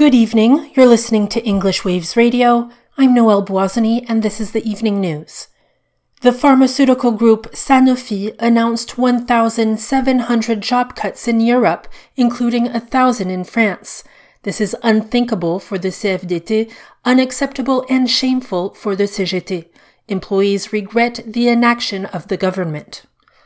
Good evening. You're listening to English Waves Radio. I'm Noelle Boisany, and this is the evening news. The pharmaceutical group Sanofi announced 1,700 job cuts in Europe, including 1,000 in France. This is unthinkable for the CFDT, unacceptable and shameful for the CGT. Employees regret the inaction of the government.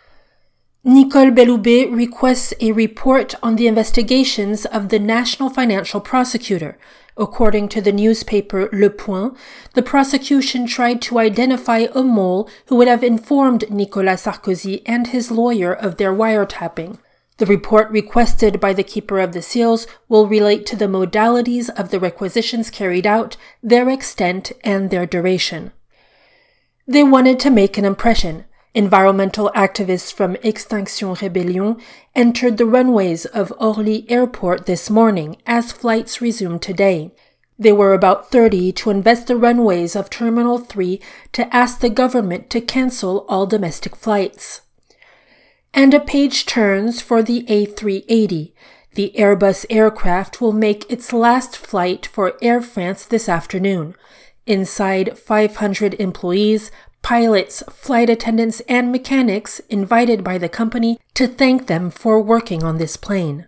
Nicole Belloubet requests a report on the investigations of the National Financial Prosecutor. According to the newspaper Le Point, the prosecution tried to identify a mole who would have informed Nicolas Sarkozy and his lawyer of their wiretapping. The report requested by the Keeper of the Seals will relate to the modalities of the requisitions carried out, their extent, and their duration. They wanted to make an impression. Environmental activists from Extinction Rebellion entered the runways of Orly Airport this morning as flights resumed today. They were about 30 to invest the runways of Terminal 3 to ask the government to cancel all domestic flights. And a page turns for the A380. The Airbus aircraft will make its last flight for Air France this afternoon. Inside, 500 employees, pilots, flight attendants, and mechanics invited by the company to thank them for working on this plane.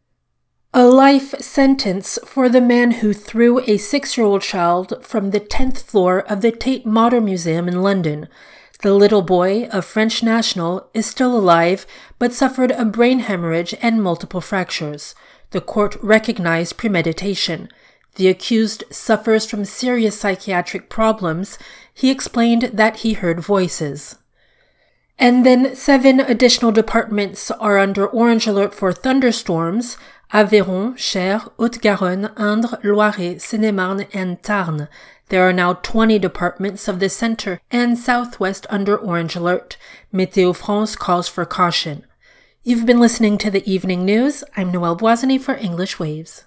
A life sentence for the man who threw a 6-year-old child from the 10th floor of the Tate Modern Museum in London. The little boy, a French national, is still alive, but suffered a brain hemorrhage and multiple fractures. The court recognized premeditation. The accused suffers from serious psychiatric problems. He explained that he heard voices. And then 7 additional departments are under orange alert for thunderstorms: Aveyron, Cher, Haute-Garonne, Indre, Loiret, Seine-et-Marne, and Tarn. There are now 20 departments of the center and southwest under orange alert. Météo France calls for caution. You've been listening to the evening news. I'm Noelle Boisany for English Waves.